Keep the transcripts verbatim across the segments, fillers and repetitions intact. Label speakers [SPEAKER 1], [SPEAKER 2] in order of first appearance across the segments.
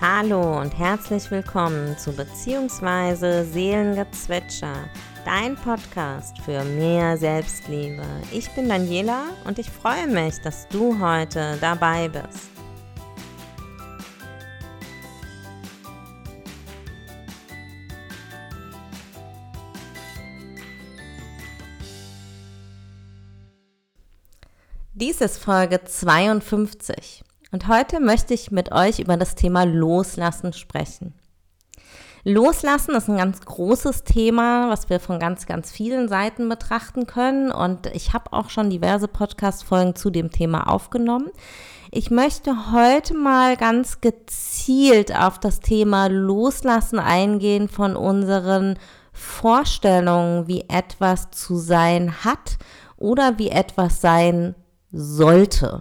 [SPEAKER 1] Hallo und herzlich willkommen zu Beziehungsweise Seelengezwitscher, dein Podcast für mehr Selbstliebe. Ich bin Daniela und ich freue mich, dass du heute dabei bist. Dies ist Folge zweiundfünfzig. Und heute möchte ich mit euch über das Thema Loslassen sprechen. Loslassen ist ein ganz großes Thema, was wir von ganz, ganz vielen Seiten betrachten können. Und ich habe auch schon diverse Podcast-Folgen zu dem Thema aufgenommen. Ich möchte heute mal ganz gezielt auf das Thema Loslassen eingehen von unseren Vorstellungen, wie etwas zu sein hat oder wie etwas sein sollte.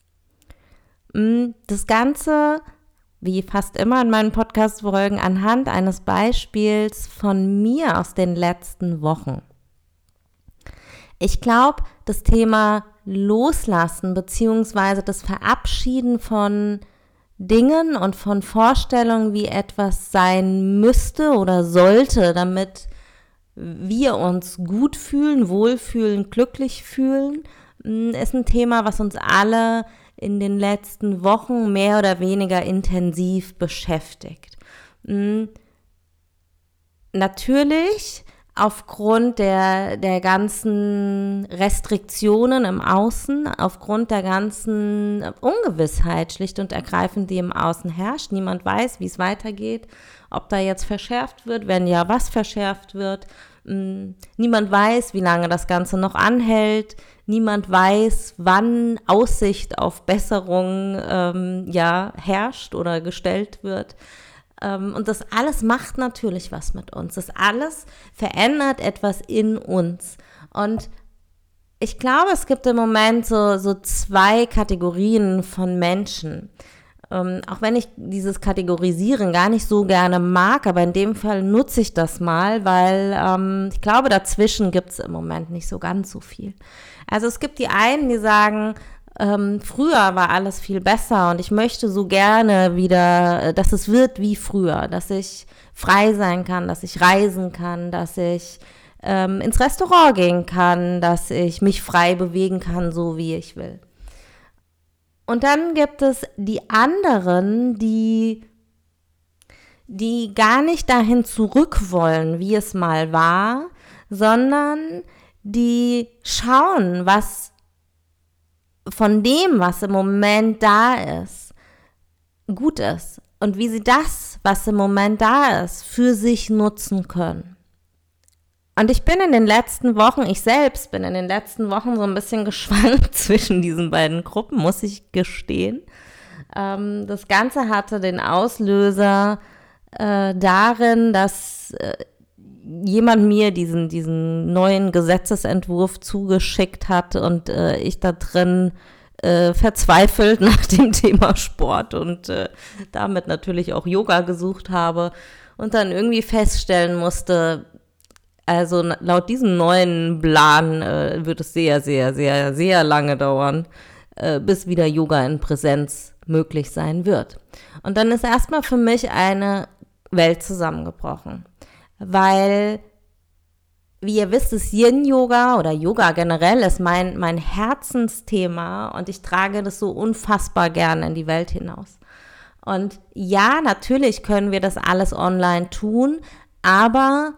[SPEAKER 1] Das Ganze, wie fast immer in meinen Podcast-Folgen, anhand eines Beispiels von mir aus den letzten Wochen. Ich glaube, das Thema Loslassen bzw. das Verabschieden von Dingen und von Vorstellungen, wie etwas sein müsste oder sollte, damit wir uns gut fühlen, wohlfühlen, glücklich fühlen, ist ein Thema, was uns alle in den letzten Wochen mehr oder weniger intensiv beschäftigt. Mhm. Natürlich aufgrund der, der ganzen Restriktionen im Außen, aufgrund der ganzen Ungewissheit schlicht und ergreifend, die im Außen herrscht. Niemand weiß, wie es weitergeht, ob da jetzt verschärft wird, wenn ja, was verschärft wird. Mhm. Niemand weiß, wie lange das Ganze noch anhält. Niemand weiß, wann Aussicht auf Besserung ähm, ja, herrscht oder gestellt wird. Ähm, und das alles macht natürlich was mit uns. Das alles verändert etwas in uns. Und ich glaube, es gibt im Moment so, so zwei Kategorien von Menschen. Ähm, auch wenn ich dieses Kategorisieren gar nicht so gerne mag, aber in dem Fall nutze ich das mal, weil ähm, ich glaube, dazwischen gibt es im Moment nicht so ganz so viel. Also es gibt die einen, die sagen, ähm, früher war alles viel besser und ich möchte so gerne wieder, dass es wird wie früher, dass ich frei sein kann, dass ich reisen kann, dass ich ähm, ins Restaurant gehen kann, dass ich mich frei bewegen kann, so wie ich will. Und dann gibt es die anderen, die, die gar nicht dahin zurück wollen, wie es mal war, sondern die schauen, was von dem, was im Moment da ist, gut ist und wie sie das, was im Moment da ist, für sich nutzen können. Und ich bin in den letzten Wochen, ich selbst bin in den letzten Wochen so ein bisschen geschwankt zwischen diesen beiden Gruppen, muss ich gestehen. Ähm, das Ganze hatte den Auslöser äh, darin, dass äh, jemand mir diesen, diesen neuen Gesetzesentwurf zugeschickt hat und äh, ich da drin äh, verzweifelt nach dem Thema Sport und äh, damit natürlich auch Yoga gesucht habe und dann irgendwie feststellen musste, also laut diesem neuen Plan äh, wird es sehr, sehr, sehr, sehr lange dauern, äh, bis wieder Yoga in Präsenz möglich sein wird. Und dann ist erstmal für mich eine Welt zusammengebrochen, weil, wie ihr wisst, ist Yin-Yoga oder Yoga generell ist mein, mein Herzensthema und ich trage das so unfassbar gerne in die Welt hinaus. Und ja, natürlich können wir das alles online tun, aber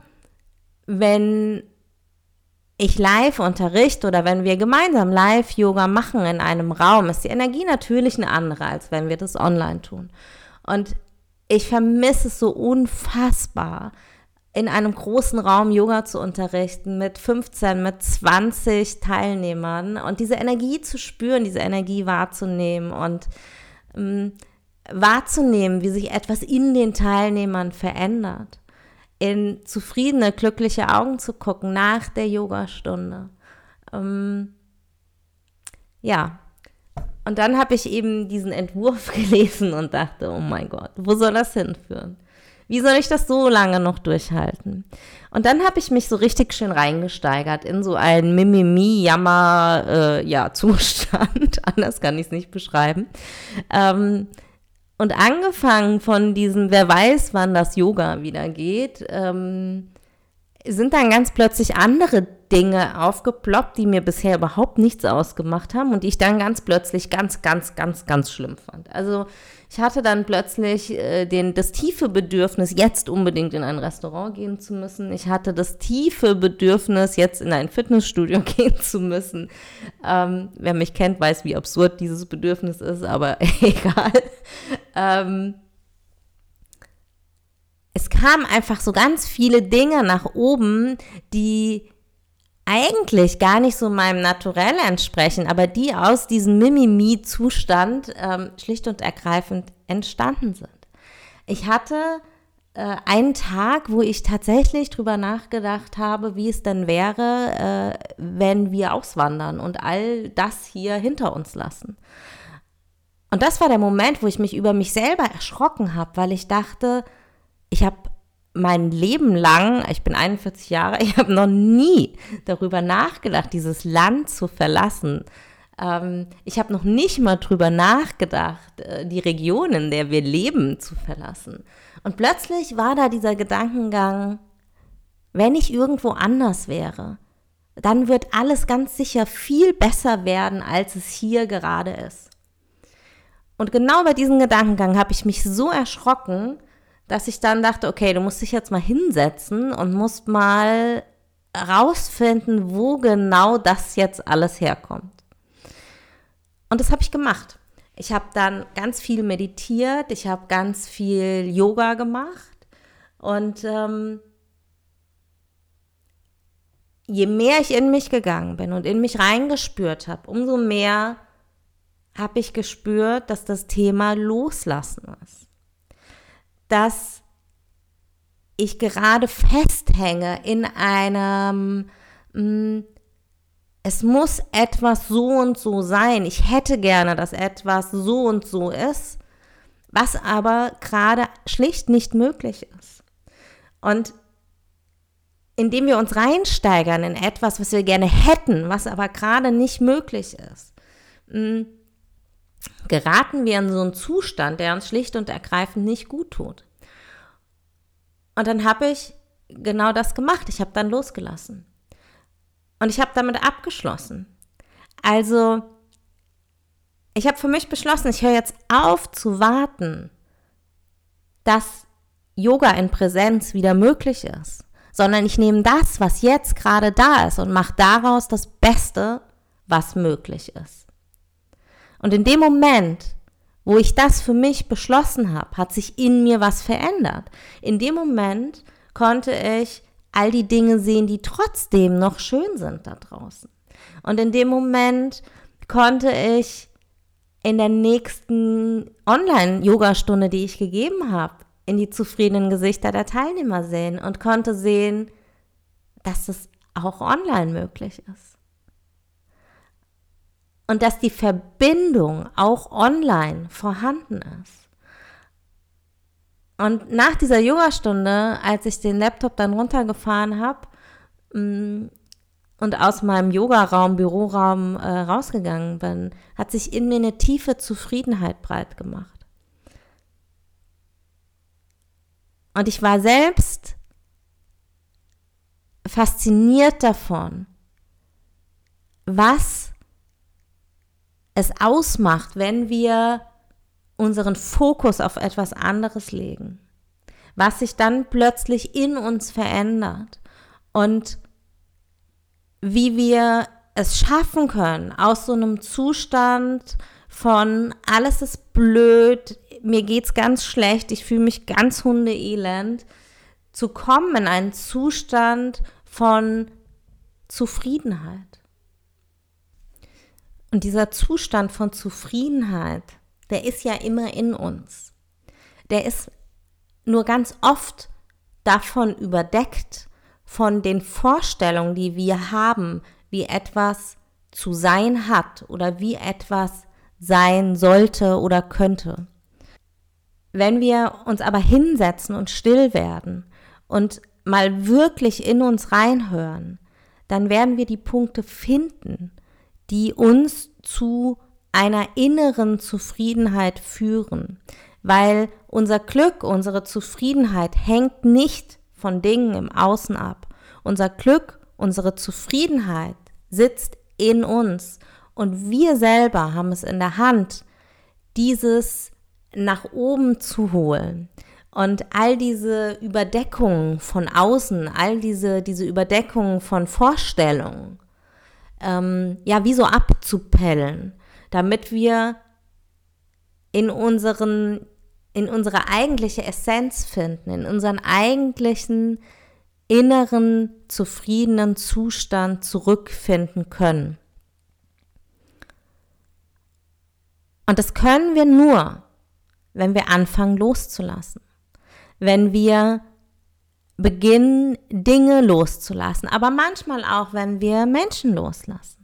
[SPEAKER 1] wenn ich live unterrichte oder wenn wir gemeinsam Live-Yoga machen in einem Raum, ist die Energie natürlich eine andere, als wenn wir das online tun. Und ich vermisse es so unfassbar, in einem großen Raum Yoga zu unterrichten mit fünfzehn, mit zwanzig Teilnehmern und diese Energie zu spüren, diese Energie wahrzunehmen und ähm, wahrzunehmen, wie sich etwas in den Teilnehmern verändert. In zufriedene, glückliche Augen zu gucken nach der Yogastunde. Ähm, ja, und dann habe ich eben diesen Entwurf gelesen und dachte, oh mein Gott, wo soll das hinführen? Wie soll ich das so lange noch durchhalten? Und dann habe ich mich so richtig schön reingesteigert in so einen Mimimi-Jammer-Zustand, äh, ja, anders kann ich es nicht beschreiben. Ähm, Und angefangen von diesem, wer weiß, wann das Yoga wieder geht, ähm, sind dann ganz plötzlich andere Dinge aufgeploppt, die mir bisher überhaupt nichts ausgemacht haben und die ich dann ganz plötzlich ganz, ganz, ganz, ganz schlimm fand. Also ich hatte dann plötzlich äh, den, das tiefe Bedürfnis, jetzt unbedingt in ein Restaurant gehen zu müssen. Ich hatte das tiefe Bedürfnis, jetzt in ein Fitnessstudio gehen zu müssen. Ähm, wer mich kennt, weiß, wie absurd dieses Bedürfnis ist, aber egal. Ähm, es kamen einfach so ganz viele Dinge nach oben, die eigentlich gar nicht so meinem Naturell entsprechen, aber die aus diesem Mimimi-Zustand ähm, schlicht und ergreifend entstanden sind. Ich hatte äh, einen Tag, wo ich tatsächlich drüber nachgedacht habe, wie es denn wäre, äh, wenn wir auswandern und all das hier hinter uns lassen. Und das war der Moment, wo ich mich über mich selber erschrocken habe, weil ich dachte, ich habe mein Leben lang, ich bin einundvierzig Jahre, ich habe noch nie darüber nachgedacht, dieses Land zu verlassen. Ähm, ich habe noch nicht mal darüber nachgedacht, die Region, in der wir leben, zu verlassen. Und plötzlich war da dieser Gedankengang, wenn ich irgendwo anders wäre, dann wird alles ganz sicher viel besser werden, als es hier gerade ist. Und genau bei diesem Gedankengang habe ich mich so erschrocken, dass ich dann dachte, okay, du musst dich jetzt mal hinsetzen und musst mal rausfinden, wo genau das jetzt alles herkommt. Und das habe ich gemacht. Ich habe dann ganz viel meditiert, ich habe ganz viel Yoga gemacht und ähm, je mehr ich in mich gegangen bin und in mich reingespürt habe, umso mehr habe ich gespürt, dass das Thema Loslassen ist. Dass ich gerade festhänge in einem, mh, es muss etwas so und so sein. Ich hätte gerne, dass etwas so und so ist, was aber gerade schlicht nicht möglich ist. Und indem wir uns reinsteigern in etwas, was wir gerne hätten, was aber gerade nicht möglich ist, mh, geraten wir in so einen Zustand, der uns schlicht und ergreifend nicht gut tut. Und dann habe ich genau das gemacht. Ich habe dann losgelassen. Und ich habe damit abgeschlossen. Also, ich habe für mich beschlossen, ich höre jetzt auf zu warten, dass Yoga in Präsenz wieder möglich ist, sondern ich nehme das, was jetzt gerade da ist und mache daraus das Beste, was möglich ist. Und in dem Moment, wo ich das für mich beschlossen habe, hat sich in mir was verändert. In dem Moment konnte ich all die Dinge sehen, die trotzdem noch schön sind da draußen. Und in dem Moment konnte ich in der nächsten Online-Yoga-Stunde, die ich gegeben habe, in die zufriedenen Gesichter der Teilnehmer sehen und konnte sehen, dass es auch online möglich ist. Und dass die Verbindung auch online vorhanden ist. Und nach dieser Yogastunde, als ich den Laptop dann runtergefahren habe und aus meinem Yogaraum, Büroraum äh, rausgegangen bin, hat sich in mir eine tiefe Zufriedenheit breit gemacht. Und ich war selbst fasziniert davon, was es ausmacht, wenn wir unseren Fokus auf etwas anderes legen, was sich dann plötzlich in uns verändert und wie wir es schaffen können, aus so einem Zustand von alles ist blöd, mir geht's ganz schlecht, ich fühle mich ganz hundeelend, zu kommen in einen Zustand von Zufriedenheit. Und dieser Zustand von Zufriedenheit, der ist ja immer in uns. Der ist nur ganz oft davon überdeckt, von den Vorstellungen, die wir haben, wie etwas zu sein hat oder wie etwas sein sollte oder könnte. Wenn wir uns aber hinsetzen und still werden und mal wirklich in uns reinhören, dann werden wir die Punkte finden, die uns zu einer inneren Zufriedenheit führen. weil unser Glück, unsere Zufriedenheit hängt nicht von Dingen im Außen ab. Unser Glück, unsere Zufriedenheit sitzt in uns und wir selber haben es in der Hand, dieses nach oben zu holen. Und all diese Überdeckungen von außen, all diese, diese Überdeckungen von Vorstellungen, ähm, ja, wie so abzupellen, damit wir in unseren, in unsere eigentliche Essenz finden, in unseren eigentlichen inneren, zufriedenen Zustand zurückfinden können. Und das können wir nur, wenn wir anfangen loszulassen. Wenn wir beginnen, Dinge loszulassen, aber manchmal auch, wenn wir Menschen loslassen.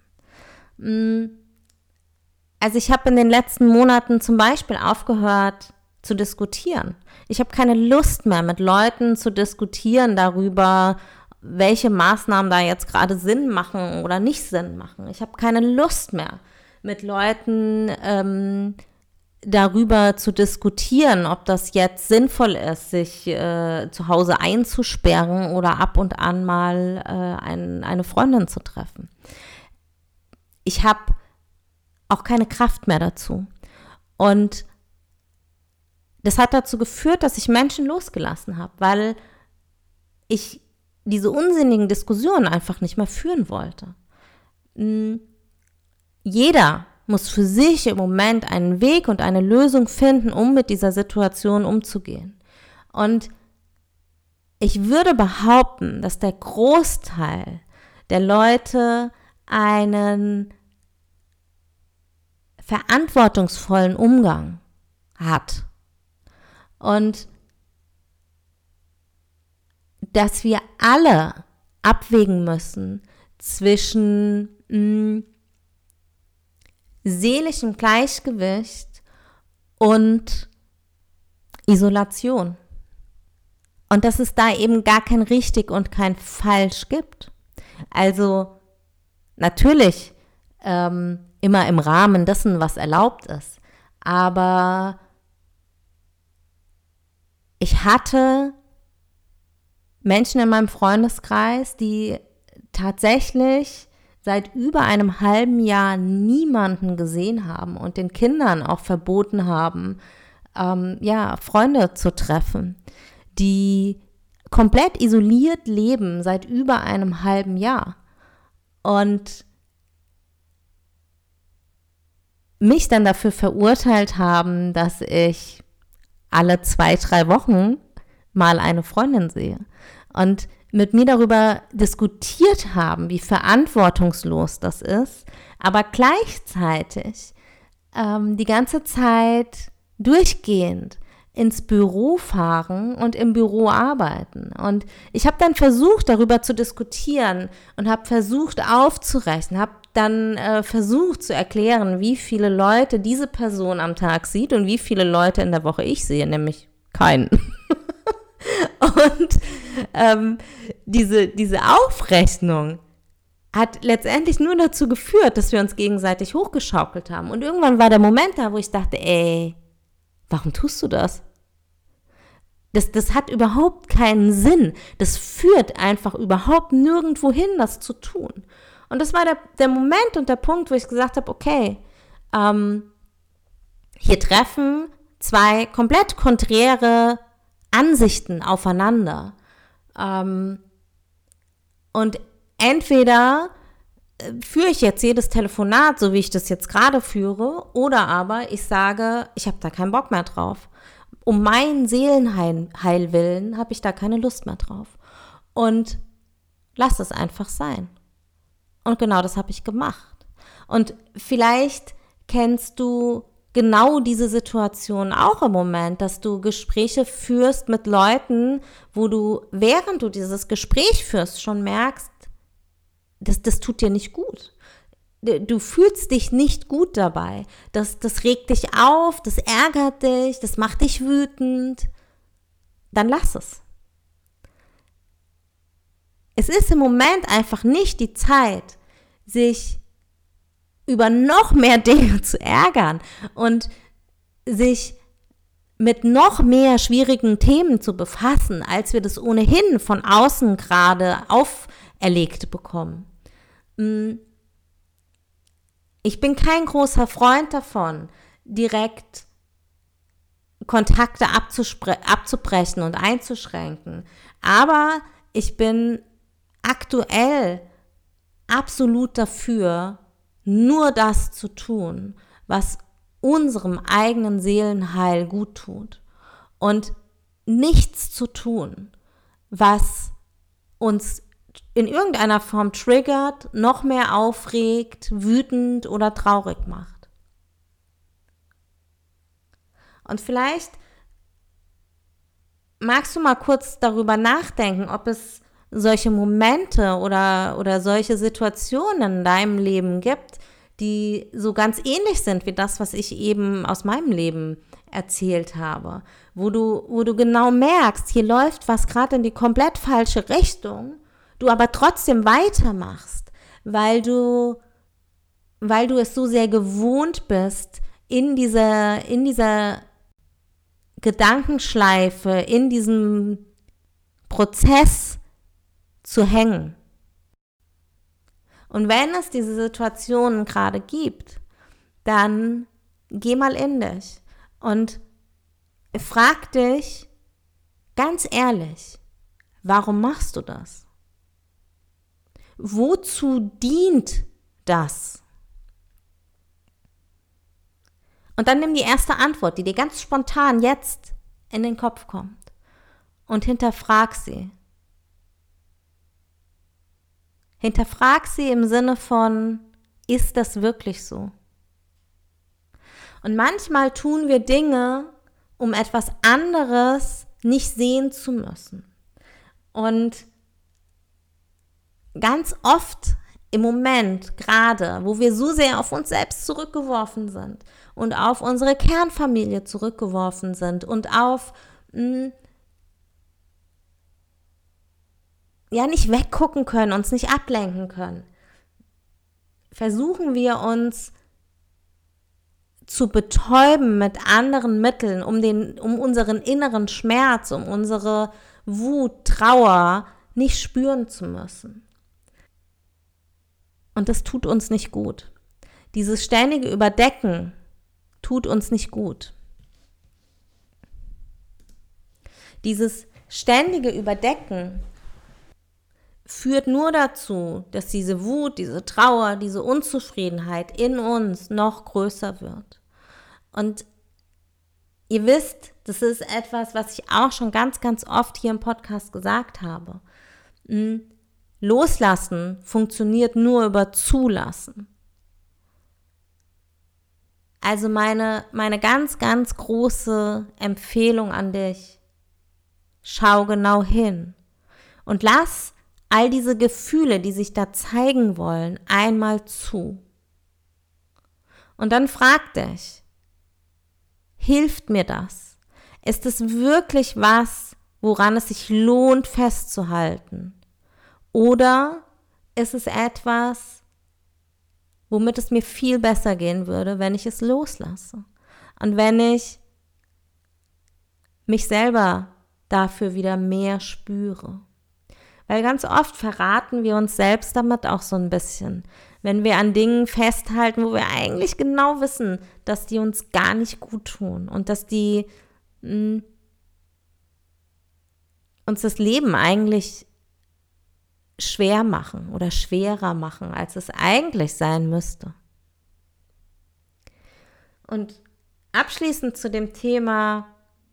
[SPEAKER 1] Also ich habe in den letzten Monaten zum Beispiel aufgehört zu diskutieren. Ich habe keine Lust mehr, mit Leuten zu diskutieren darüber, welche Maßnahmen da jetzt gerade Sinn machen oder nicht Sinn machen. Ich habe keine Lust mehr, mit Leuten ähm, darüber zu diskutieren, ob das jetzt sinnvoll ist, sich äh, zu Hause einzusperren oder ab und an mal äh, ein, eine Freundin zu treffen. Ich habe auch keine Kraft mehr dazu. Und das hat dazu geführt, dass ich Menschen losgelassen habe, weil ich diese unsinnigen Diskussionen einfach nicht mehr führen wollte. Jeder muss für sich im Moment einen Weg und eine Lösung finden, um mit dieser Situation umzugehen. Und ich würde behaupten, dass der Großteil der Leute einen verantwortungsvollen Umgang hat. Und dass wir alle abwägen müssen zwischen mh, seelischem Gleichgewicht und Isolation. Und dass es da eben gar kein richtig und kein falsch gibt. Also natürlich ähm, immer im Rahmen dessen, was erlaubt ist. Aber ich hatte Menschen in meinem Freundeskreis, die tatsächlich seit über einem halben Jahr niemanden gesehen haben und den Kindern auch verboten haben, ähm, ja, Freunde zu treffen, die komplett isoliert leben seit über einem halben Jahr und mich dann dafür verurteilt haben, dass ich alle zwei, drei Wochen mal eine Freundin sehe und mit mir darüber diskutiert haben, wie verantwortungslos das ist, aber gleichzeitig ähm, die ganze Zeit durchgehend ins Büro fahren und im Büro arbeiten. Und ich habe dann versucht, darüber zu diskutieren und habe versucht aufzurechnen, habe dann äh, versucht zu erklären, wie viele Leute diese Person am Tag sieht und wie viele Leute in der Woche ich sehe, nämlich keinen. Und ähm, diese, diese Aufrechnung hat letztendlich nur dazu geführt, dass wir uns gegenseitig hochgeschaukelt haben. Und irgendwann war der Moment da, wo ich dachte, ey, warum tust du das? Das, das hat überhaupt keinen Sinn. Das führt einfach überhaupt nirgendwo hin, das zu tun. Und das war der, der Moment und der Punkt, wo ich gesagt habe, okay, ähm, hier treffen zwei komplett konträre Ansichten aufeinander. Ähm, und entweder äh, führe ich jetzt jedes Telefonat, so wie ich das jetzt gerade führe, oder aber ich sage, ich habe da keinen Bock mehr drauf. Um meinen Seelenheil willen habe ich da keine Lust mehr drauf. Und lass es einfach sein. Und genau das habe ich gemacht. Und vielleicht kennst du genau diese Situation auch im Moment, dass du Gespräche führst mit Leuten, wo du, während du dieses Gespräch führst, schon merkst, das, das tut dir nicht gut. Du fühlst dich nicht gut dabei. Das, das regt dich auf, das ärgert dich, das macht dich wütend. Dann lass es. Es ist im Moment einfach nicht die Zeit, sich über noch mehr Dinge zu ärgern und sich mit noch mehr schwierigen Themen zu befassen, als wir das ohnehin von außen gerade auferlegt bekommen. Ich bin kein großer Freund davon, direkt Kontakte abzuspre- abzubrechen und einzuschränken. Aber ich bin aktuell absolut dafür, nur das zu tun, was unserem eigenen Seelenheil gut tut. Und nichts zu tun, was uns in irgendeiner Form triggert, noch mehr aufregt, wütend oder traurig macht. Und vielleicht magst du mal kurz darüber nachdenken, ob es solche Momente oder, oder solche Situationen in deinem Leben gibt, die so ganz ähnlich sind wie das, was ich eben aus meinem Leben erzählt habe, wo du, wo du genau merkst, hier läuft was gerade in die komplett falsche Richtung, du aber trotzdem weitermachst, weil du, weil du es so sehr gewohnt bist, in dieser, in dieser Gedankenschleife, in diesem Prozess zu hängen. Und wenn es diese Situationen gerade gibt, dann geh mal in dich und frag dich ganz ehrlich, warum machst du das? Wozu dient das? Und dann nimm die erste Antwort, die dir ganz spontan jetzt in den Kopf kommt und hinterfrag sie. Hinterfrag sie im Sinne von, ist das wirklich so? Und manchmal tun wir Dinge, um etwas anderes nicht sehen zu müssen. Und ganz oft im Moment gerade, wo wir so sehr auf uns selbst zurückgeworfen sind und auf unsere Kernfamilie zurückgeworfen sind und auf mh, ja nicht weggucken können, uns nicht ablenken können, versuchen wir uns zu betäuben mit anderen Mitteln, um den, um unseren inneren Schmerz, um unsere Wut, Trauer nicht spüren zu müssen. Und das tut uns nicht gut. Dieses ständige Überdecken tut uns nicht gut. Dieses ständige Überdecken führt nur dazu, dass diese Wut, diese Trauer, diese Unzufriedenheit in uns noch größer wird. Und ihr wisst, das ist etwas, was ich auch schon ganz, ganz oft hier im Podcast gesagt habe. Loslassen funktioniert nur über Zulassen. Also meine, meine ganz, ganz große Empfehlung an dich, schau genau hin und lass all diese Gefühle, die sich da zeigen wollen, einmal zu. Und dann frag dich, hilft mir das? Ist es wirklich was, woran es sich lohnt festzuhalten? Oder ist es etwas, womit es mir viel besser gehen würde, wenn ich es loslasse? Und wenn ich mich selber dafür wieder mehr spüre? Weil ganz oft verraten wir uns selbst damit auch so ein bisschen, wenn wir an Dingen festhalten, wo wir eigentlich genau wissen, dass die uns gar nicht gut tun und dass die mh, uns das Leben eigentlich schwer machen oder schwerer machen, als es eigentlich sein müsste. Und abschließend zu dem Thema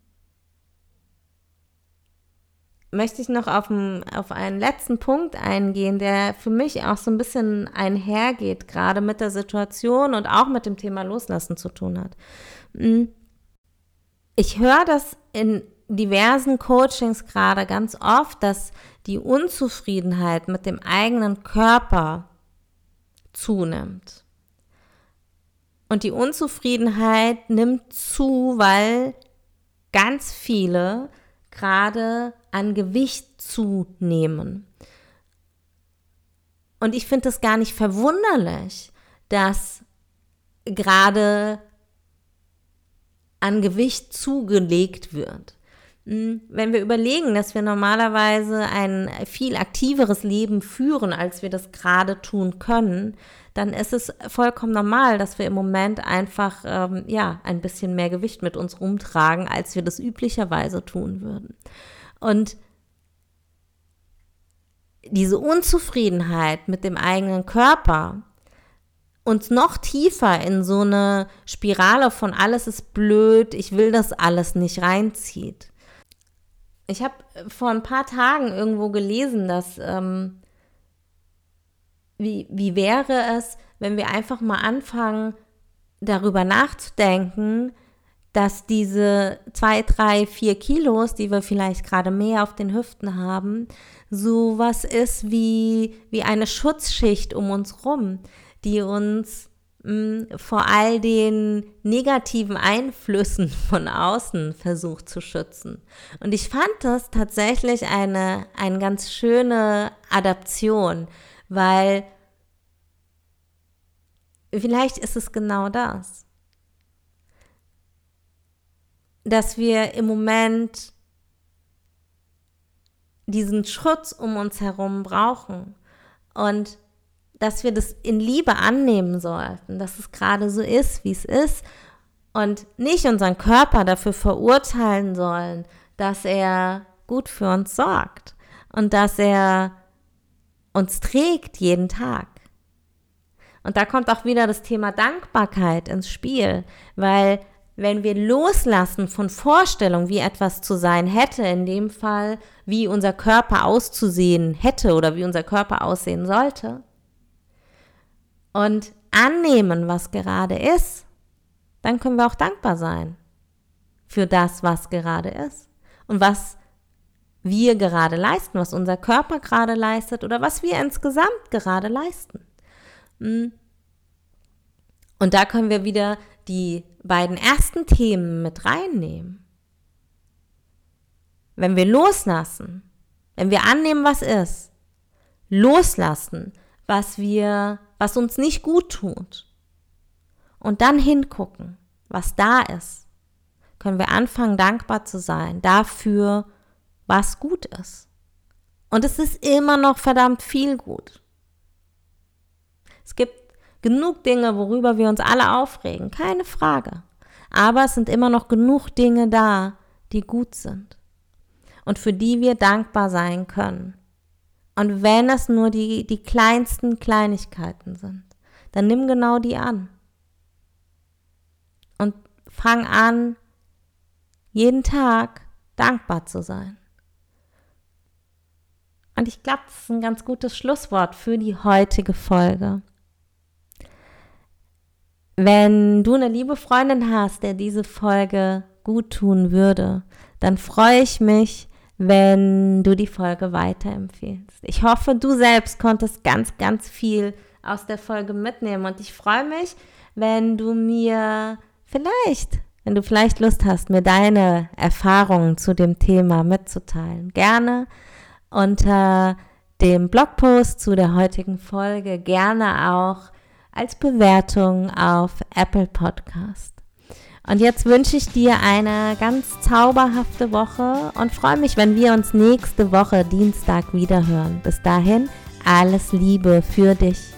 [SPEAKER 1] möchte ich noch auf, einen, auf einen letzten Punkt eingehen, der für mich auch so ein bisschen einhergeht, gerade mit der Situation und auch mit dem Thema Loslassen zu tun hat. Ich höre das in diversen Coachings gerade ganz oft, dass die Unzufriedenheit mit dem eigenen Körper zunimmt. Und die Unzufriedenheit nimmt zu, weil ganz viele gerade an Gewicht zunehmen. Und ich finde es gar nicht verwunderlich, dass gerade an Gewicht zugelegt wird. Wenn wir überlegen, dass wir normalerweise ein viel aktiveres Leben führen, als wir das gerade tun können, dann ist es vollkommen normal, dass wir im Moment einfach ähm, ja, ein bisschen mehr Gewicht mit uns rumtragen, als wir das üblicherweise tun würden. Und diese Unzufriedenheit mit dem eigenen Körper uns noch tiefer in so eine Spirale von alles ist blöd, ich will das alles nicht reinzieht. Ich habe vor ein paar Tagen irgendwo gelesen, dass ähm, wie, wie wäre es, wenn wir einfach mal anfangen, darüber nachzudenken, dass diese zwei, drei, vier Kilos, die wir vielleicht gerade mehr auf den Hüften haben, so was ist wie, wie eine Schutzschicht um uns rum, die uns mh, vor all den negativen Einflüssen von außen versucht zu schützen. Und ich fand das tatsächlich eine, eine ganz schöne Adaption, weil vielleicht ist es genau das, dass wir im Moment diesen Schutz um uns herum brauchen und dass wir das in Liebe annehmen sollten, dass es gerade so ist, wie es ist und nicht unseren Körper dafür verurteilen sollen, dass er gut für uns sorgt und dass er uns trägt jeden Tag. Und da kommt auch wieder das Thema Dankbarkeit ins Spiel, weil wenn wir loslassen von Vorstellungen, wie etwas zu sein hätte, in dem Fall, wie unser Körper auszusehen hätte oder wie unser Körper aussehen sollte, und annehmen, was gerade ist, dann können wir auch dankbar sein für das, was gerade ist und was wir gerade leisten, was unser Körper gerade leistet oder was wir insgesamt gerade leisten. Und da können wir wieder die beiden ersten Themen mit reinnehmen. Wenn wir loslassen, wenn wir annehmen, was ist, loslassen, was wir, was uns nicht gut tut und dann hingucken, was da ist, können wir anfangen, dankbar zu sein dafür, was gut ist. Und es ist immer noch verdammt viel gut. Es gibt genug Dinge, worüber wir uns alle aufregen, keine Frage. Aber es sind immer noch genug Dinge da, die gut sind und für die wir dankbar sein können. Und wenn es nur die, die kleinsten Kleinigkeiten sind, dann nimm genau die an. Und fang an, jeden Tag dankbar zu sein. Und ich glaube, das ist ein ganz gutes Schlusswort für die heutige Folge. Wenn du eine liebe Freundin hast, der diese Folge gut tun würde, dann freue ich mich, wenn du die Folge weiterempfehlst. Ich hoffe, du selbst konntest ganz, ganz viel aus der Folge mitnehmen und ich freue mich, wenn du mir vielleicht, wenn du vielleicht Lust hast, mir deine Erfahrungen zu dem Thema mitzuteilen. Gerne unter dem Blogpost zu der heutigen Folge, gerne auch als Bewertung auf Apple Podcast. Und jetzt wünsche ich dir eine ganz zauberhafte Woche und freue mich, wenn wir uns nächste Woche Dienstag wieder hören. Bis dahin, alles Liebe für dich.